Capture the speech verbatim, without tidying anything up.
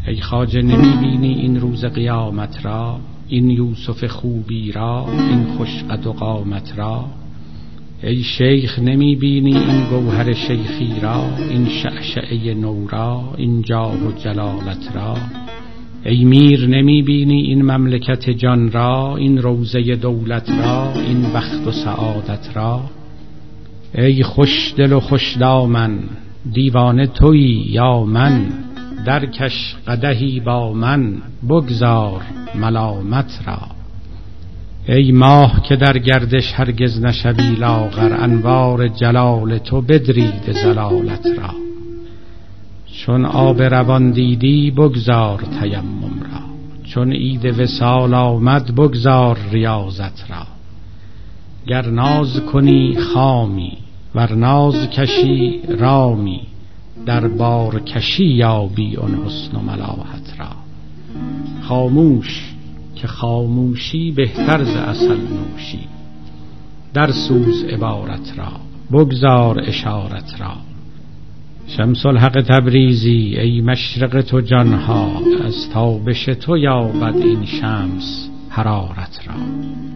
ای خواجه نمی بینی این روز قیامت را، این یوسف خوبی را، این خوش قد و قامت را؟ ای شیخ نمی بینی این گوهر شیخی را، این شعشعه نو را، این جاه و جلالت را؟ ای میر نمی بینی این مملکت جان را، این روضه دولت را، این بخت و سعادت را؟ ای خوش دل و خوش دامن، دیوانه تویی یا من؟ درکش قدحی با من، بگذار ملامت را. ای ماه که در گردش هرگز نشوی لاغر، انوار جلال تو بدرید زلالت را. چون آب روان دیدی بگذار تیمم را، چون عید وصال آمد بگذار ریاضت را. گر ناز کنی خامی، ور ناز کشی رامی، در بار کشی یابی اون حسن و ملاحت را. خاموش که خاموشی بهتر ز عسل نوشی، در سوز عبارت را، بگذار اشارت را. شمس الحق تبریزی ای مشرق تو جانها، از تابش تو یابد این شمس حرارت را.